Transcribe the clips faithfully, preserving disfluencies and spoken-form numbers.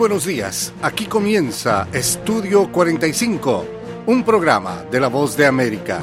buenos días. Aquí comienza Estudio cuarenta y cinco, un programa de La Voz de América.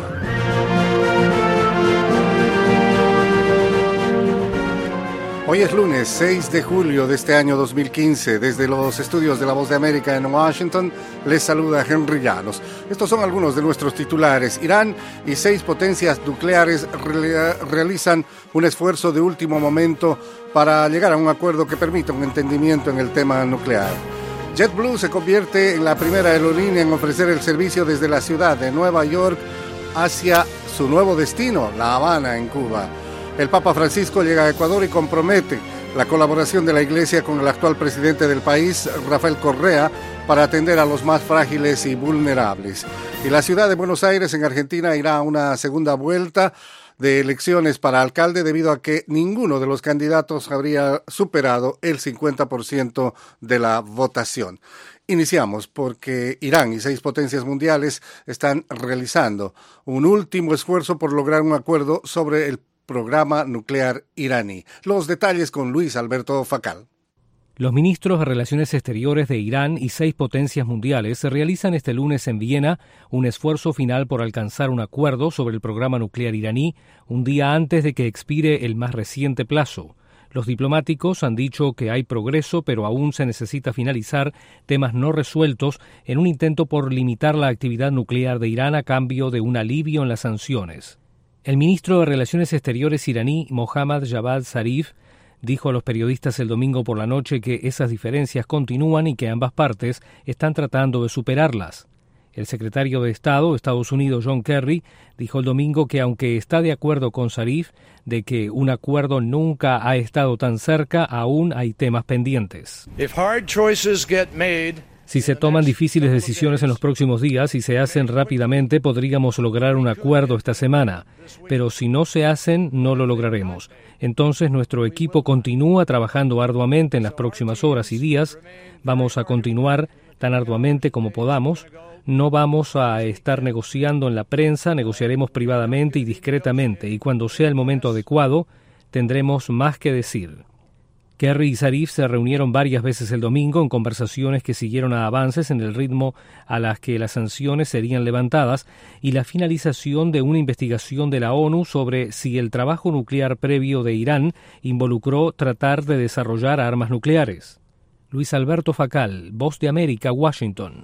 Hoy es lunes seis de julio de este año dos mil quince. Desde los estudios de La Voz de América en Washington, les saluda Henry Llanos. Estos son algunos de nuestros titulares. Irán y seis potencias nucleares re- realizan un esfuerzo de último momento para llegar a un acuerdo que permita un entendimiento en el tema nuclear. JetBlue se convierte en la primera aerolínea en ofrecer el servicio desde la ciudad de Nueva York hacia su nuevo destino, La Habana, en Cuba. El Papa Francisco llega a Ecuador y compromete la colaboración de la Iglesia con el actual presidente del país, Rafael Correa, para atender a los más frágiles y vulnerables. Y la ciudad de Buenos Aires, en Argentina, irá a una segunda vuelta de elecciones para alcalde debido a que ninguno de los candidatos habría superado el cincuenta por ciento de la votación. Iniciamos porque Irán y seis potencias mundiales están realizando un último esfuerzo por lograr un acuerdo sobre el programa nuclear iraní. Los detalles con Luis Alberto Facal. Los ministros de Relaciones Exteriores de Irán y seis potencias mundiales realizan este lunes en Viena un esfuerzo final por alcanzar un acuerdo sobre el programa nuclear iraní, un día antes de que expire el más reciente plazo. Los diplomáticos han dicho que hay progreso, pero aún se necesita finalizar temas no resueltos en un intento por limitar la actividad nuclear de Irán a cambio de un alivio en las sanciones. El ministro de Relaciones Exteriores iraní, Mohammad Javad Zarif, dijo a los periodistas el domingo por la noche que esas diferencias continúan y que ambas partes están tratando de superarlas. El secretario de Estado de Estados Unidos, John Kerry, dijo el domingo que aunque está de acuerdo con Zarif de que un acuerdo nunca ha estado tan cerca, aún hay temas pendientes. If hard choices get made, Si se toman difíciles decisiones en los próximos días y se hacen rápidamente, podríamos lograr un acuerdo esta semana. Pero si no se hacen, no lo lograremos. Entonces, nuestro equipo continúa trabajando arduamente en las próximas horas y días. Vamos a continuar tan arduamente como podamos. No vamos a estar negociando en la prensa, negociaremos privadamente y discretamente. Y cuando sea el momento adecuado, tendremos más que decir. Kerry y Zarif se reunieron varias veces el domingo en conversaciones que siguieron a avances en el ritmo a las que las sanciones serían levantadas y la finalización de una investigación de la ONU sobre si el trabajo nuclear previo de Irán involucró tratar de desarrollar armas nucleares. Luis Alberto Facal, Voz de América, Washington.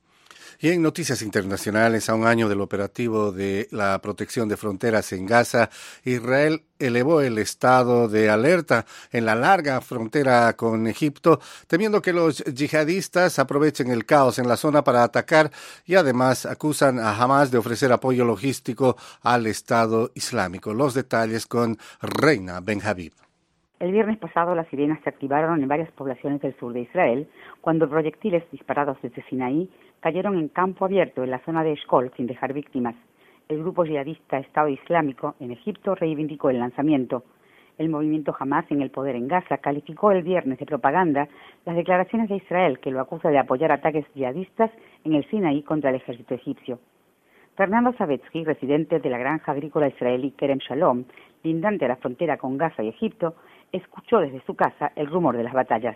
Y en noticias internacionales, a un año del operativo de la protección de fronteras en Gaza, Israel elevó el estado de alerta en la larga frontera con Egipto, temiendo que los yihadistas aprovechen el caos en la zona para atacar y además acusan a Hamas de ofrecer apoyo logístico al Estado Islámico. Los detalles con Reina Benhabib. El viernes pasado las sirenas se activaron en varias poblaciones del sur de Israel cuando proyectiles disparados desde Sinaí cayeron en campo abierto en la zona de Eshkol sin dejar víctimas. El grupo yihadista Estado Islámico en Egipto reivindicó el lanzamiento. El movimiento Hamas en el poder en Gaza calificó el viernes de propaganda las declaraciones de Israel que lo acusa de apoyar ataques yihadistas en el Sinaí contra el ejército egipcio. Fernando Savetsky, residente de la granja agrícola israelí Kerem Shalom, lindante a la frontera con Gaza y Egipto, escuchó desde su casa el rumor de las batallas.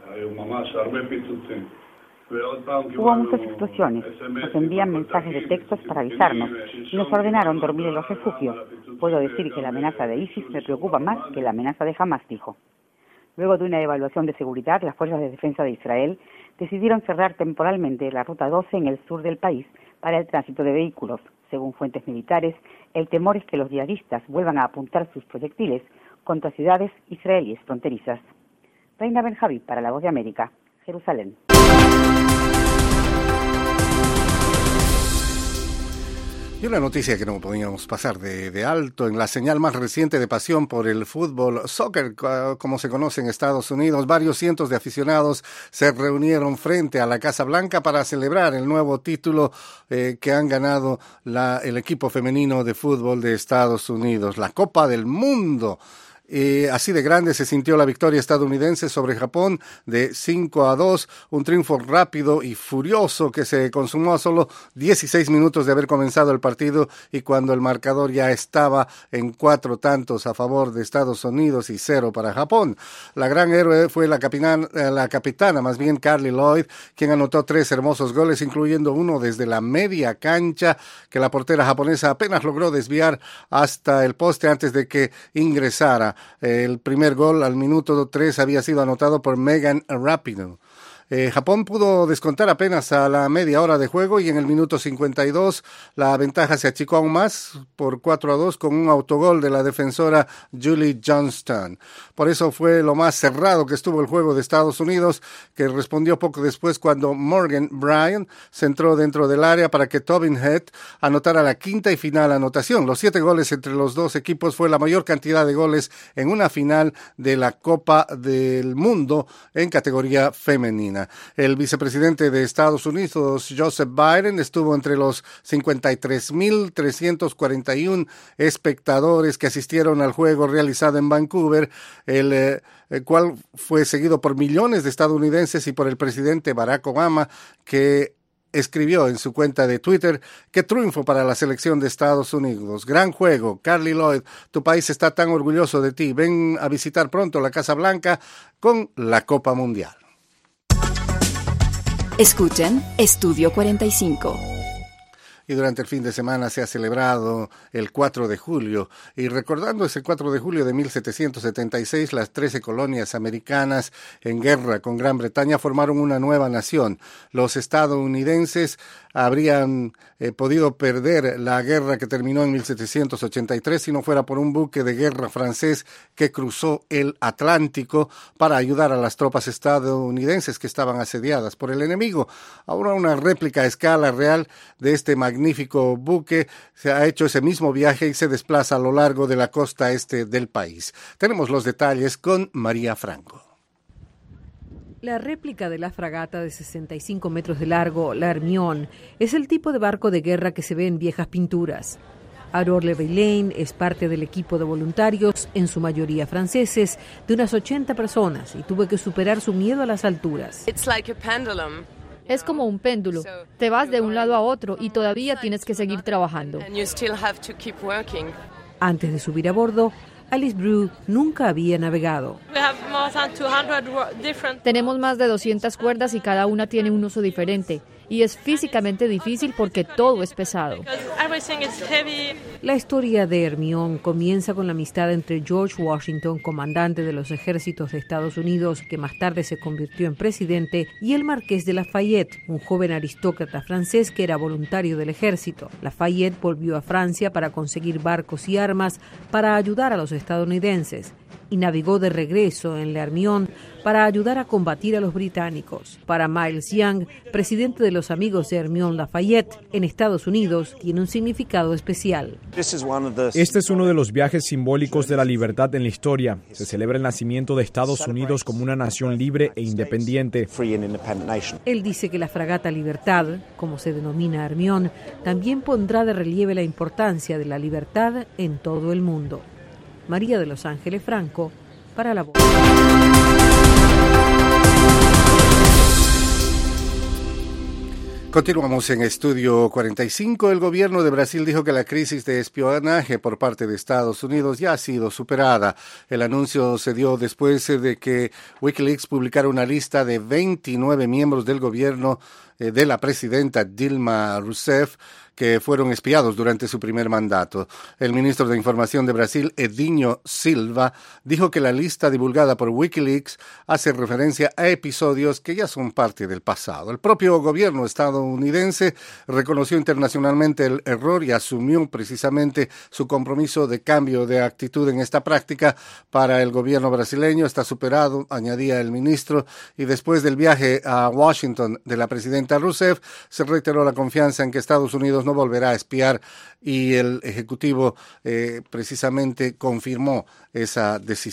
Hubo muchas explosiones, nos envían mensajes de textos para avisarnos y nos ordenaron dormir en los refugios. Puedo decir que la amenaza de ISIS me preocupa más que la amenaza de Hamas, dijo. Luego de una evaluación de seguridad, las fuerzas de defensa de Israel decidieron cerrar temporalmente la ruta doce en el sur del país para el tránsito de vehículos. Según fuentes militares, el temor es que los yihadistas vuelvan a apuntar sus proyectiles contra ciudades israelíes fronterizas. Reina Benhabib para La Voz de América, Jerusalén. Y una noticia que no podíamos pasar de, de alto, en la señal más reciente de pasión por el fútbol, soccer, como se conoce en Estados Unidos, varios cientos de aficionados se reunieron frente a la Casa Blanca para celebrar el nuevo título eh, que han ganado la, el equipo femenino de fútbol de Estados Unidos, la Copa del Mundo. Y así de grande se sintió la victoria estadounidense sobre Japón de cinco a dos, un triunfo rápido y furioso que se consumó a solo dieciséis minutos de haber comenzado el partido y cuando el marcador ya estaba en cuatro tantos a favor de Estados Unidos y cero para Japón. La gran héroe fue la capitana, la capitana más bien Carli Lloyd, quien anotó tres hermosos goles, incluyendo uno desde la media cancha que la portera japonesa apenas logró desviar hasta el poste antes de que ingresara. El primer gol al minuto tres había sido anotado por Megan Rapinoe. Eh, Japón pudo descontar apenas a la media hora de juego y en el minuto cincuenta y dos la ventaja se achicó aún más por cuatro a dos con un autogol de la defensora Julie Johnston. Por eso fue lo más cerrado que estuvo el juego de Estados Unidos, que respondió poco después cuando Morgan Bryan centró dentro del área para que Tobin Head anotara la quinta y final anotación. Los siete goles entre los dos equipos fue la mayor cantidad de goles en una final de la Copa del Mundo en categoría femenina. El vicepresidente de Estados Unidos, Joseph Biden, estuvo entre los cincuenta y tres mil trescientos cuarenta y uno espectadores que asistieron al juego realizado en Vancouver, el, eh, el cual fue seguido por millones de estadounidenses y por el presidente Barack Obama, que escribió en su cuenta de Twitter: qué triunfo para la selección de Estados Unidos, gran juego, Carli Lloyd, tu país está tan orgulloso de ti, ven a visitar pronto la Casa Blanca con la Copa Mundial. Escuchen Estudio cuarenta y cinco. Y durante el fin de semana se ha celebrado el cuatro de julio. Y recordando ese cuatro de julio de mil setecientos setenta y seis, las trece colonias americanas en guerra con Gran Bretaña formaron una nueva nación. Los estadounidenses habrían eh, podido perder la guerra que terminó en mil setecientos ochenta y tres si no fuera por un buque de guerra francés que cruzó el Atlántico para ayudar a las tropas estadounidenses que estaban asediadas por el enemigo. Ahora una réplica a escala real de este magnífico buque se ha hecho ese mismo viaje y se desplaza a lo largo de la costa este del país. Tenemos los detalles con María Franco. La réplica de la fragata de sesenta y cinco metros de largo, la Hermione, es el tipo de barco de guerra que se ve en viejas pinturas. Aurore Leveillane es parte del equipo de voluntarios, en su mayoría franceses, de unas ochenta personas y tuvo que superar su miedo a las alturas. Es como un péndulo. Te vas de un lado a otro y todavía tienes que seguir trabajando. Antes de subir a bordo, Alice Brew nunca había navegado. Tenemos más de doscientas cuerdas y cada una tiene un uso diferente. Y es físicamente difícil porque todo es pesado. La historia de Hermione comienza con la amistad entre George Washington, comandante de los ejércitos de Estados Unidos, que más tarde se convirtió en presidente, y el marqués de Lafayette, un joven aristócrata francés que era voluntario del ejército. Lafayette volvió a Francia para conseguir barcos y armas para ayudar a los estadounidenses y navegó de regreso en la Hermione para ayudar a combatir a los británicos. Para Miles Young, presidente de los amigos de Hermione Lafayette en Estados Unidos, tiene un significado especial. Este es uno de los viajes simbólicos de la libertad en la historia. Se celebra el nacimiento de Estados Unidos como una nación libre e independiente. Él dice que la fragata Libertad, como se denomina Hermione, también pondrá de relieve la importancia de la libertad en todo el mundo. María de Los Ángeles Franco, para La Voz. Continuamos en Estudio cuarenta y cinco. El gobierno de Brasil dijo que la crisis de espionaje por parte de Estados Unidos ya ha sido superada. El anuncio se dio después de que Wikileaks publicara una lista de veintinueve miembros del gobierno eh, de la presidenta Dilma Rousseff que fueron espiados durante su primer mandato. El ministro de Información de Brasil, Edinho Silva, dijo que la lista divulgada por Wikileaks hace referencia a episodios que ya son parte del pasado. El propio gobierno estadounidense reconoció internacionalmente el error y asumió precisamente su compromiso de cambio de actitud en esta práctica. Para el gobierno brasileño está superado, añadía el ministro, y después del viaje a Washington de la presidenta Rousseff, se reiteró la confianza en que Estados Unidos no volverá a espiar y el Ejecutivo eh, precisamente confirmó esa decisión.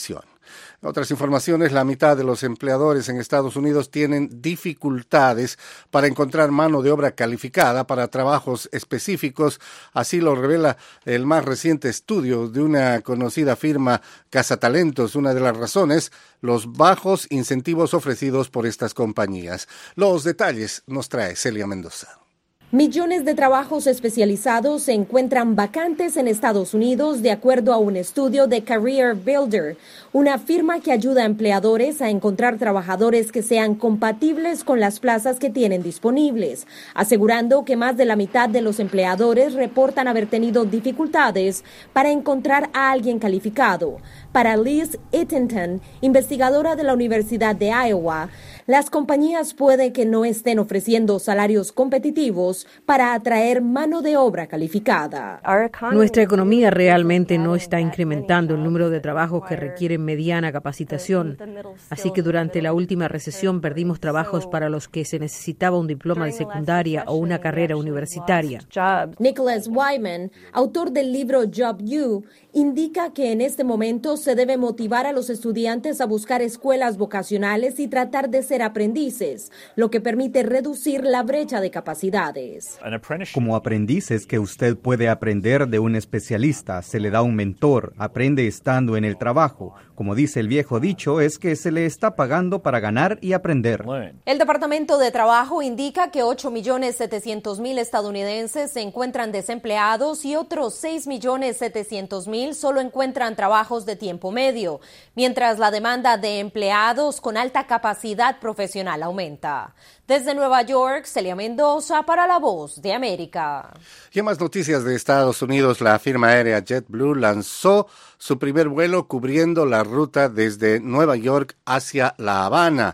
En otras informaciones, la mitad de los empleadores en Estados Unidos tienen dificultades para encontrar mano de obra calificada para trabajos específicos. Así lo revela el más reciente estudio de una conocida firma Cazatalentos. Una de las razones, los bajos incentivos ofrecidos por estas compañías. Los detalles nos trae Celia Mendoza. Millones de trabajos especializados se encuentran vacantes en Estados Unidos, de acuerdo a un estudio de Career Builder, una firma que ayuda a empleadores a encontrar trabajadores que sean compatibles con las plazas que tienen disponibles, asegurando que más de la mitad de los empleadores reportan haber tenido dificultades para encontrar a alguien calificado. Para Liz Ittenton, investigadora de la Universidad de Iowa, las compañías puede que no estén ofreciendo salarios competitivos para atraer mano de obra calificada. Nuestra economía realmente no está incrementando el número de trabajos que requieren mediana capacitación. Así que durante la última recesión perdimos trabajos para los que se necesitaba un diploma de secundaria o una carrera universitaria. Nicholas Wyman, autor del libro Job U, indica que en este momento se debe motivar a los estudiantes a buscar escuelas vocacionales y tratar de ser aprendices, lo que permite reducir la brecha de capacidades. Como aprendices que usted puede aprender de un especialista, se le da un mentor, aprende estando en el trabajo. Como dice el viejo dicho, es que se le está pagando para ganar y aprender. El Departamento de Trabajo indica que ocho millones setecientos mil estadounidenses se encuentran desempleados y otros seis millones setecientos mil solo encuentran trabajos de tiempo medio, mientras la demanda de empleados con alta capacidad profesional aumenta. Desde Nueva York, Celia Mendoza para La Voz de América. Y en más noticias de Estados Unidos, la firma aérea JetBlue lanzó su primer vuelo cubriendo la ruta desde Nueva York hacia La Habana.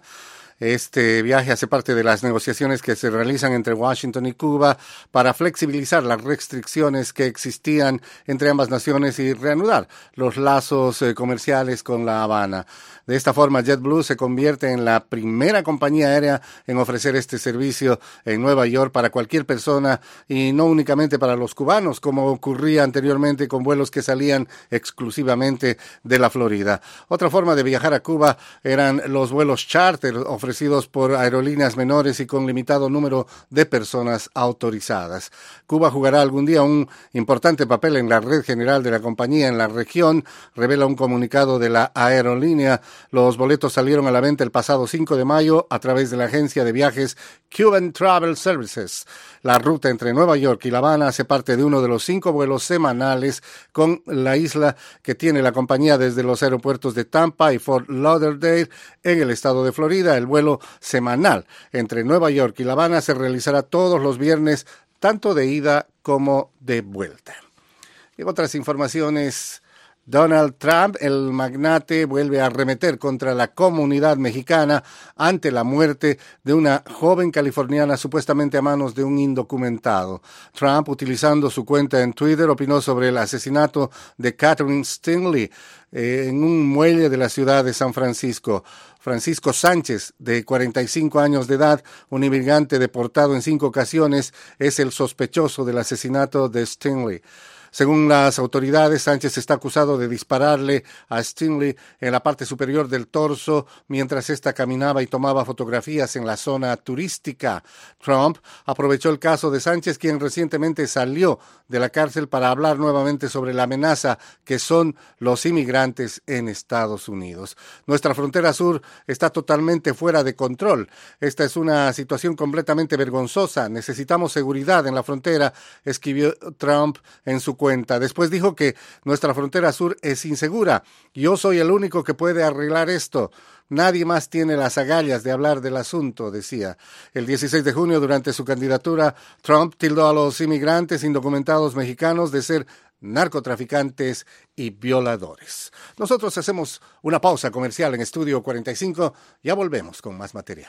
Este viaje hace parte de las negociaciones que se realizan entre Washington y Cuba para flexibilizar las restricciones que existían entre ambas naciones y reanudar los lazos eh, comerciales con La Habana. De esta forma, JetBlue se convierte en la primera compañía aérea en ofrecer este servicio en Nueva York para cualquier persona y no únicamente para los cubanos, como ocurría anteriormente con vuelos que salían exclusivamente de la Florida. Otra forma de viajar a Cuba eran los vuelos charter ofrecidos por aerolíneas menores y con limitado número de personas autorizadas. Cuba jugará algún día un importante papel en la red general de la compañía en la región, revela un comunicado de la aerolínea. Los boletos salieron a la venta el pasado cinco de mayo a través de la agencia de viajes Cuban Travel Services. La ruta entre Nueva York y La Habana hace parte de uno de los cinco vuelos semanales con la isla que tiene la compañía desde los aeropuertos de Tampa y Fort Lauderdale en el estado de Florida. El vuelo semanal entre Nueva York y La Habana se realizará todos los viernes, tanto de ida como de vuelta. Y otras informaciones. Donald Trump, el magnate, vuelve a arremeter contra la comunidad mexicana ante la muerte de una joven californiana supuestamente a manos de un indocumentado. Trump, utilizando su cuenta en Twitter, opinó sobre el asesinato de Catherine Stingley eh, en un muelle de la ciudad de San Francisco. Francisco Sánchez, de cuarenta y cinco años de edad, un inmigrante deportado en cinco ocasiones, es el sospechoso del asesinato de Stingley. Según las autoridades, Sánchez está acusado de dispararle a Stingley en la parte superior del torso mientras ésta caminaba y tomaba fotografías en la zona turística. Trump aprovechó el caso de Sánchez, quien recientemente salió de la cárcel, para hablar nuevamente sobre la amenaza que son los inmigrantes en Estados Unidos. Nuestra frontera sur está totalmente fuera de control. Esta es una situación completamente vergonzosa. Necesitamos seguridad en la frontera, escribió Trump en su cuenta. Después dijo que nuestra frontera sur es insegura. Yo soy el único que puede arreglar esto. Nadie más tiene las agallas de hablar del asunto, decía. El dieciséis de junio, durante su candidatura, Trump tildó a los inmigrantes indocumentados mexicanos de ser narcotraficantes y violadores. Nosotros hacemos una pausa comercial en Estudio cuarenta y cinco. Ya volvemos con más material.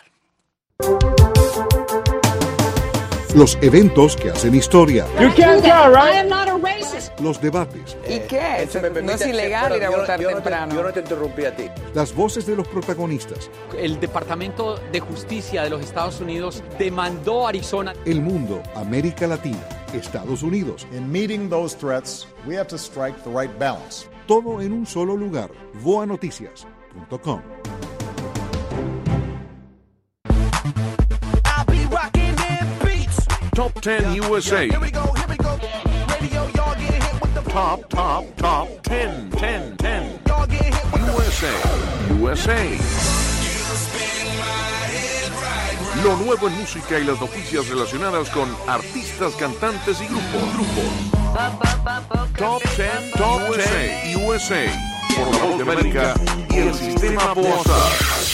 Los eventos que hacen historia. You can't go, right? I am not a racist. Los debates. ¿Y qué? No es ilegal ir a votar yo, yo temprano. No te, yo no te interrumpí a ti. Las voces de los protagonistas. El Departamento de Justicia de los Estados Unidos demandó a Arizona. El mundo, América Latina, Estados Unidos. In meeting those threats, we have to strike the right balance Todo en un solo lugar. voa noticias punto com. Top ten U S A. Top, top, top ten, ten, ten. U S A, U S A. Lo nuevo en música y las noticias relacionadas con artistas, cantantes y grupos. grupos. Top ten, Top ten U S A. Por la Voz de América y el Sistema Bosa.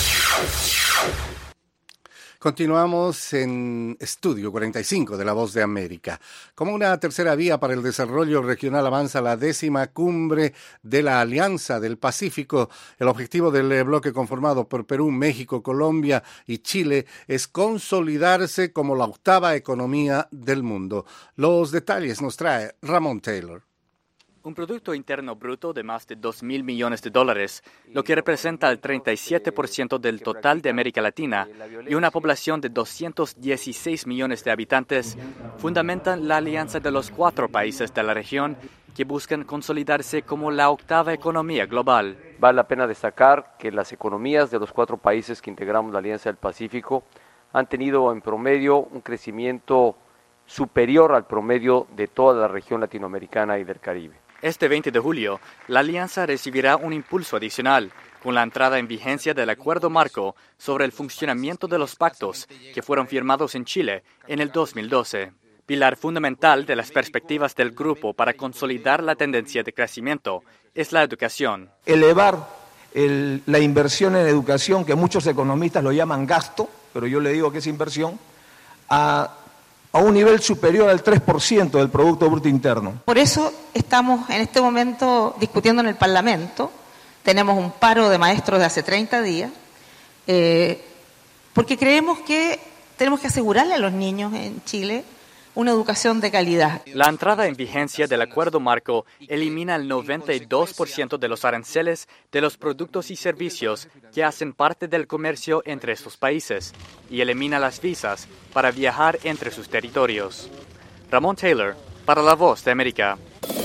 Continuamos en Estudio cuarenta y cinco de La Voz de América. Como una tercera vía para el desarrollo regional avanza la décima cumbre de la Alianza del Pacífico. El objetivo del bloque conformado por Perú, México, Colombia y Chile es consolidarse como la octava economía del mundo. Los detalles nos trae Ramón Taylor. Un Producto Interno Bruto de más de dos mil millones de dólares, lo que representa el treinta y siete por ciento del total de América Latina, y una población de doscientos dieciséis millones de habitantes, fundamentan la alianza de los cuatro países de la región que buscan consolidarse como la octava economía global. Vale la pena destacar que las economías de los cuatro países que integramos la Alianza del Pacífico han tenido en promedio un crecimiento superior al promedio de toda la región latinoamericana y del Caribe. Este veinte de julio, la alianza recibirá un impulso adicional con la entrada en vigencia del Acuerdo Marco sobre el funcionamiento de los pactos que fueron firmados en Chile en el dos mil doce. Pilar fundamental de las perspectivas del grupo para consolidar la tendencia de crecimiento es la educación. Elevar el, la inversión en educación, que muchos economistas lo llaman gasto, pero yo le digo que es inversión, a a un nivel superior al tres por ciento del Producto Bruto Interno. Por eso estamos en este momento discutiendo en el Parlamento, tenemos un paro de maestros de hace treinta días, eh, porque creemos que tenemos que asegurarle a los niños en Chile una educación de calidad. La entrada en vigencia del Acuerdo Marco elimina el noventa y dos por ciento de los aranceles de los productos y servicios que hacen parte del comercio entre estos países y elimina las visas para viajar entre sus territorios. Ramón Taylor, para La Voz de América.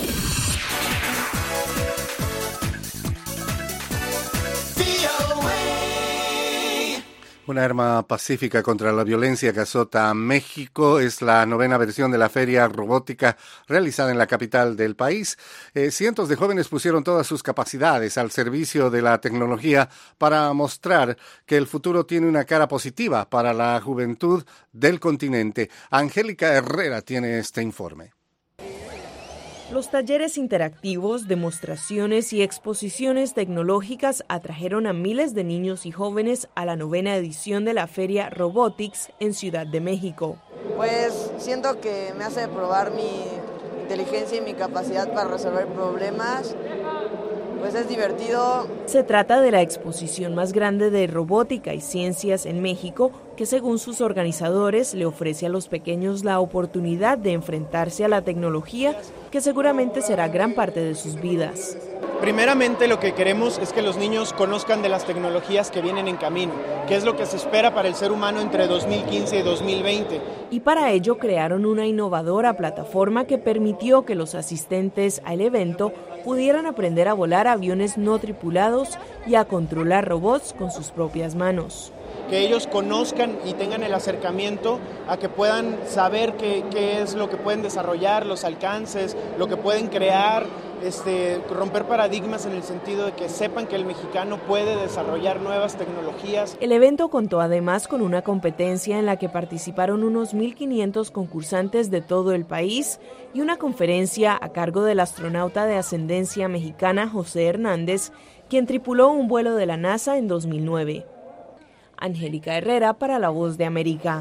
Una arma pacífica contra la violencia que azota a México es la novena versión de la feria robótica realizada en la capital del país. Eh, cientos de jóvenes pusieron todas sus capacidades al servicio de la tecnología para mostrar que el futuro tiene una cara positiva para la juventud del continente. Angélica Herrera tiene este informe. Los talleres interactivos, demostraciones y exposiciones tecnológicas atrajeron a miles de niños y jóvenes a la novena edición de la Feria Robotics en Ciudad de México. Pues siento que me hace probar mi inteligencia y mi capacidad para resolver problemas. Pues es divertido. Se trata de la exposición más grande de robótica y ciencias en México, que según sus organizadores le ofrece a los pequeños la oportunidad de enfrentarse a la tecnología, que seguramente será gran parte de sus vidas. Primeramente lo que queremos es que los niños conozcan de las tecnologías que vienen en camino, que es lo que se espera para el ser humano entre dos mil quince y dos mil veinte. Y para ello crearon una innovadora plataforma que permitió que los asistentes al evento pudieran aprender a volar aviones no tripulados y a controlar robots con sus propias manos. Que ellos conozcan y tengan el acercamiento a que puedan saber qué, qué es lo que pueden desarrollar, los alcances, lo que pueden crear, este, romper paradigmas en el sentido de que sepan que el mexicano puede desarrollar nuevas tecnologías. El evento contó además con una competencia en la que participaron unos mil quinientos concursantes de todo el país y una conferencia a cargo del astronauta de ascendencia mexicana José Hernández, quien tripuló un vuelo de la NASA en dos mil nueve. Angélica Herrera para La Voz de América.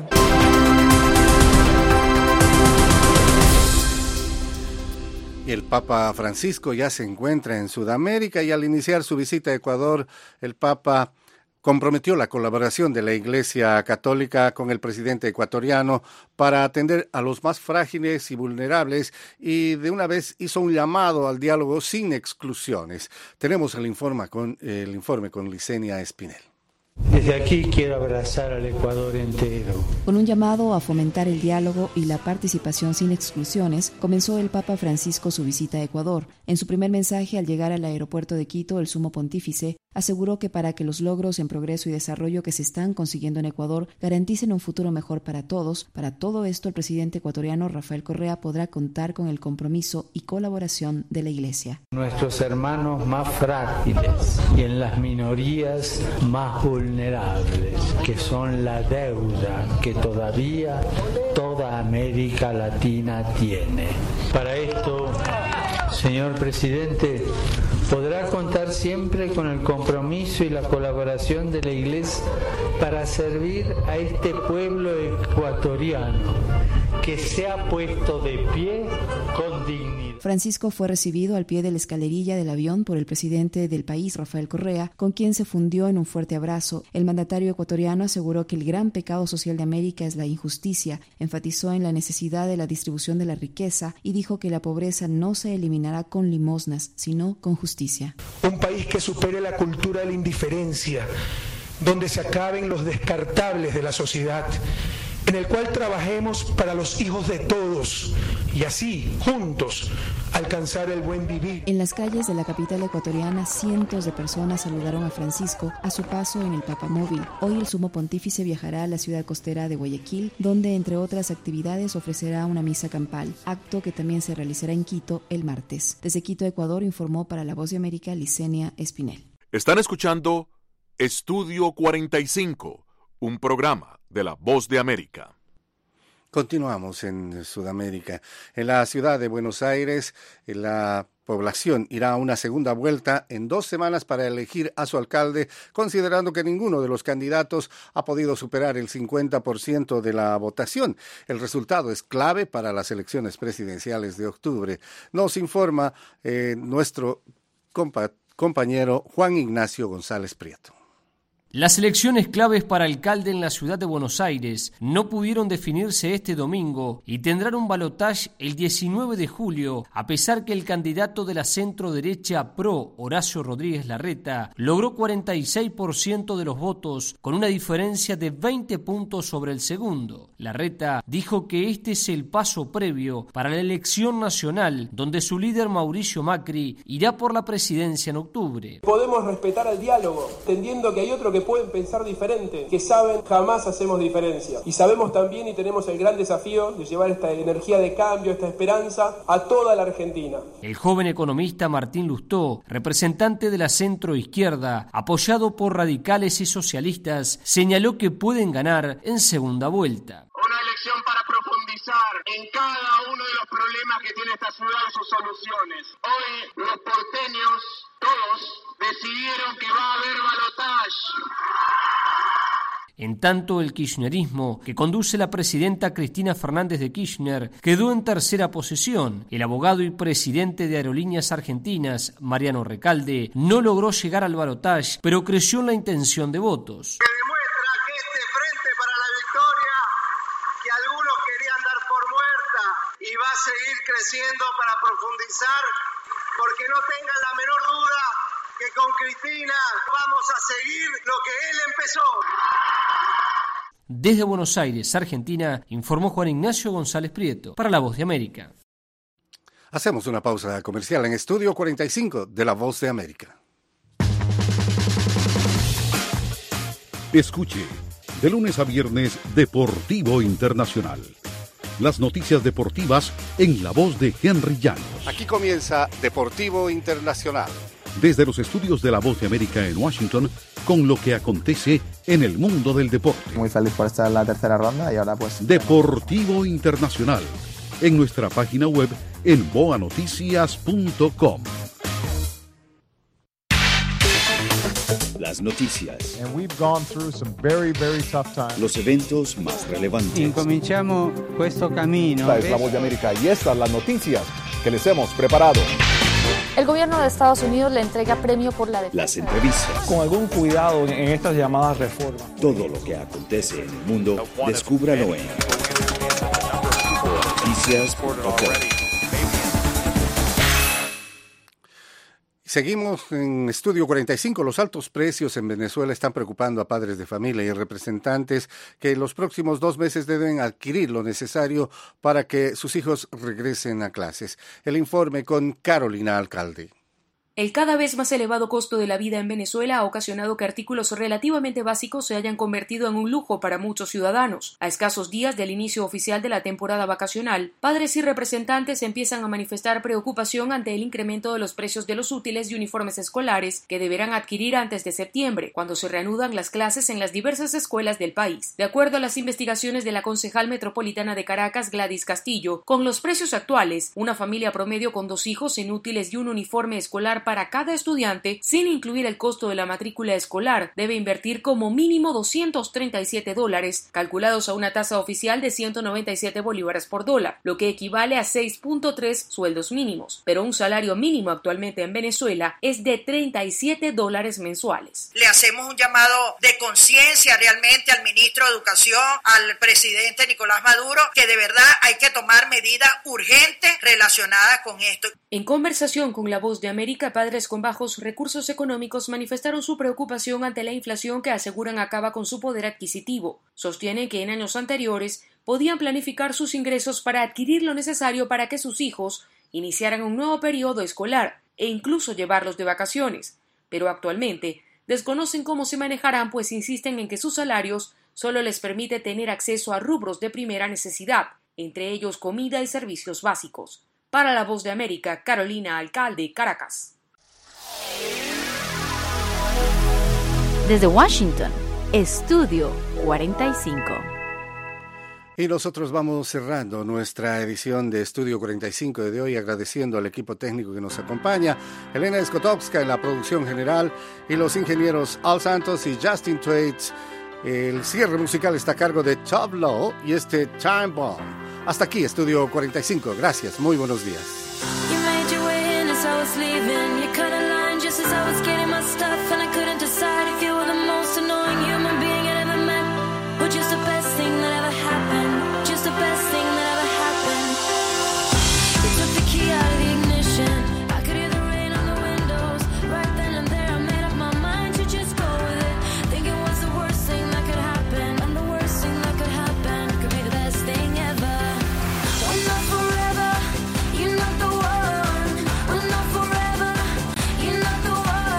Y el Papa Francisco ya se encuentra en Sudamérica y al iniciar su visita a Ecuador, el Papa comprometió la colaboración de la Iglesia Católica con el presidente ecuatoriano para atender a los más frágiles y vulnerables y de una vez hizo un llamado al diálogo sin exclusiones. Tenemos el informe con, el informe con Licenia Espinel. Desde aquí quiero abrazar al Ecuador entero. Con un llamado a fomentar el diálogo y la participación sin exclusiones, comenzó el Papa Francisco su visita a Ecuador. En su primer mensaje al llegar al aeropuerto de Quito, el sumo pontífice aseguró que para que los logros en progreso y desarrollo que se están consiguiendo en Ecuador garanticen un futuro mejor para todos, para todo esto el presidente ecuatoriano Rafael Correa podrá contar con el compromiso y colaboración de la Iglesia. Nuestros hermanos más frágiles y en las minorías más vulnerables, que son la deuda que todavía toda América Latina tiene. Para esto, señor presidente, podrá contar siempre con el compromiso y la colaboración de la Iglesia para servir a este pueblo ecuatoriano que se ha puesto de pie con dignidad. Francisco fue recibido al pie de la escalerilla del avión por el presidente del país, Rafael Correa, con quien se fundió en un fuerte abrazo. El mandatario ecuatoriano aseguró que el gran pecado social de América es la injusticia, enfatizó en la necesidad de la distribución de la riqueza y dijo que la pobreza no se eliminará con limosnas, sino con justicia. Un país que supere la cultura de la indiferencia, donde se acaben los descartables de la sociedad, en el cual trabajemos para los hijos de todos y así, juntos, alcanzar el buen vivir. En las calles de la capital ecuatoriana, cientos de personas saludaron a Francisco a su paso en el Papamóvil. Hoy el sumo pontífice viajará a la ciudad costera de Guayaquil, donde, entre otras actividades, ofrecerá una misa campal, acto que también se realizará en Quito el martes. Desde Quito, Ecuador, informó para La Voz de América Licenia Espinel. Están escuchando Estudio cuarenta y cinco, un programa de La Voz de América. Continuamos en Sudamérica. En la ciudad de Buenos Aires, la población irá a una segunda vuelta en dos semanas para elegir a su alcalde, considerando que ninguno de los candidatos ha podido superar el cincuenta por ciento de la votación. El resultado es clave para las elecciones presidenciales de octubre. Nos informa eh, nuestro compa- compañero Juan Ignacio González Prieto. Las elecciones claves para alcalde en la ciudad de Buenos Aires no pudieron definirse este domingo y tendrán un balotaje el diecinueve de julio, a pesar que el candidato de la centro-derecha PRO, Horacio Rodríguez Larreta, logró cuarenta y seis por ciento de los votos con una diferencia de veinte puntos sobre el segundo. Larreta dijo que este es el paso previo para la elección nacional, donde su líder Mauricio Macri irá por la presidencia en octubre. Podemos respetar el diálogo, entendiendo que hay otro que pueden pensar diferente, que saben jamás hacemos diferencia. Y sabemos también y tenemos el gran desafío de llevar esta energía de cambio, esta esperanza a toda la Argentina. El joven economista Martín Lustó, representante de la centro-izquierda, apoyado por radicales y socialistas, señaló que pueden ganar en segunda vuelta. Una elección para profundizar en cada uno de los problemas que tiene esta ciudad y sus soluciones. Hoy los porteños, todos, decidieron que va a haber balotaje. En tanto, el kirchnerismo, que conduce la presidenta Cristina Fernández de Kirchner, quedó en tercera posición. El abogado y presidente de Aerolíneas Argentinas, Mariano Recalde, no logró llegar al balotaje, pero creció en la intención de votos. Que demuestra que este frente para la victoria, que algunos querían dar por muerta, y va a seguir creciendo para profundizar, porque no tengan la menor duda que con Cristina vamos a seguir lo que él empezó. Desde Buenos Aires, Argentina, informó Juan Ignacio González Prieto para La Voz de América. Hacemos una pausa comercial en Estudio cuarenta y cinco de La Voz de América. Escuche, de lunes a viernes, Deportivo Internacional. Las noticias deportivas en la voz de Henry Llanos. Aquí comienza Deportivo Internacional. Desde los estudios de La Voz de América en Washington, con lo que acontece en el mundo del deporte. Muy feliz por estar en la tercera ronda y ahora pues... Deportivo Internacional, en nuestra página web en boa noticias punto com. Las noticias. And we've gone through some very, very tough times. Los eventos más relevantes. Incominciamo questo cammino. Esta es La Voz de América y estas las noticias que les hemos preparado. El gobierno de Estados Unidos le entrega premio por la defensa. Las entrevistas. Con algún cuidado en estas llamadas reformas. Todo lo que acontece en el mundo, descúbralo en boa noticias punto com. Seguimos en Estudio cuarenta y cinco. Los altos precios en Venezuela están preocupando a padres de familia y representantes que en los próximos dos meses deben adquirir lo necesario para que sus hijos regresen a clases. El informe con Carolina Alcalde. El cada vez más elevado costo de la vida en Venezuela ha ocasionado que artículos relativamente básicos se hayan convertido en un lujo para muchos ciudadanos. A escasos días del inicio oficial de la temporada vacacional, padres y representantes empiezan a manifestar preocupación ante el incremento de los precios de los útiles y uniformes escolares que deberán adquirir antes de septiembre, cuando se reanudan las clases en las diversas escuelas del país. De acuerdo a las investigaciones de la concejal metropolitana de Caracas, Gladys Castillo, con los precios actuales, una familia promedio con dos hijos en útiles y un uniforme escolar para cada estudiante, sin incluir el costo de la matrícula escolar, debe invertir como mínimo doscientos treinta y siete dólares, calculados a una tasa oficial de ciento noventa y siete bolívares por dólar, lo que equivale a seis punto tres sueldos mínimos. Pero un salario mínimo actualmente en Venezuela es de treinta y siete dólares mensuales. Le hacemos un llamado de conciencia realmente al ministro de Educación, al presidente Nicolás Maduro, que de verdad hay que tomar medidas urgentes relacionadas con esto. En conversación con La Voz de América, padres con bajos recursos económicos manifestaron su preocupación ante la inflación que aseguran acaba con su poder adquisitivo. Sostienen que en años anteriores podían planificar sus ingresos para adquirir lo necesario para que sus hijos iniciaran un nuevo periodo escolar e incluso llevarlos de vacaciones, pero actualmente desconocen cómo se manejarán, pues insisten en que sus salarios solo les permite tener acceso a rubros de primera necesidad, entre ellos comida y servicios básicos. Para La Voz de América, Carolina Alcalde, Caracas. Desde Washington, Estudio cuarenta y cinco. Y nosotros vamos cerrando nuestra edición de Estudio cuarenta y cinco de hoy, agradeciendo al equipo técnico que nos acompaña, Elena Skotowska en la producción general y los ingenieros Al Santos y Justin Twaits. El cierre musical está a cargo de Top Law y este Time Bomb. Hasta aquí, Estudio cuarenta y cinco. Gracias, muy buenos días. Forever, you're not the one.